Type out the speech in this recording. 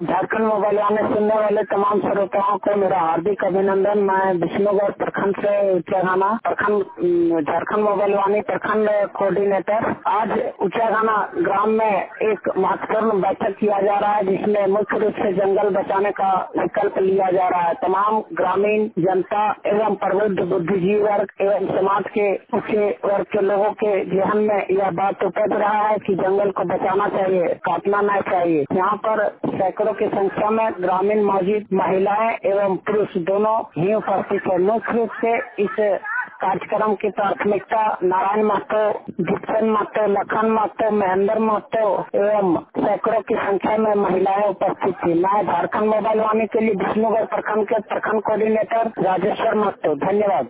Jharkhand mobile वाले सुनने वाले तमाम श्रोताओं को मेरा हार्दिक अभिनंदन। मैं विष्णुगढ़ प्रखंड से उच्चागाना प्रखंड झारखंड मोबाइल वाणी प्रखंड कोऑर्डिनेटर। आज उच्चागाना ग्राम में एक महत्वपूर्ण बैठक किया जा रहा है, जिसमें मुख्य रूप से जंगल बचाने का विकल्प लिया जा रहा है। तमाम ग्रामीण जनता एवं प्रबुद्ध बुद्धिजीवी वर्ग एवं समाज के उच्च वर्ग के लोगों के जहन में यह बात उपज रहा है कि जंगल को बचाना चाहिए, काटना नहीं चाहिए। यहाँ पर सैकड़ों की संख्या में ग्रामीण मौजूद महिलाएं एवं पुरुष दोनों ही उपस्थित है। मुख्य रूप से इस कार्यक्रम की प्राथमिकता नारायण महतो, दीपचंद महतो, लखन महतो, महेंद्र महतो एवं सैकड़ों की संख्या में महिलाएं उपस्थित थी। मैं झारखंड मोबाइल वाणी के लिए विष्णुगढ़ प्रखंड के प्रखंड कोऑर्डिनेटर राजेश्वर महतो। धन्यवाद।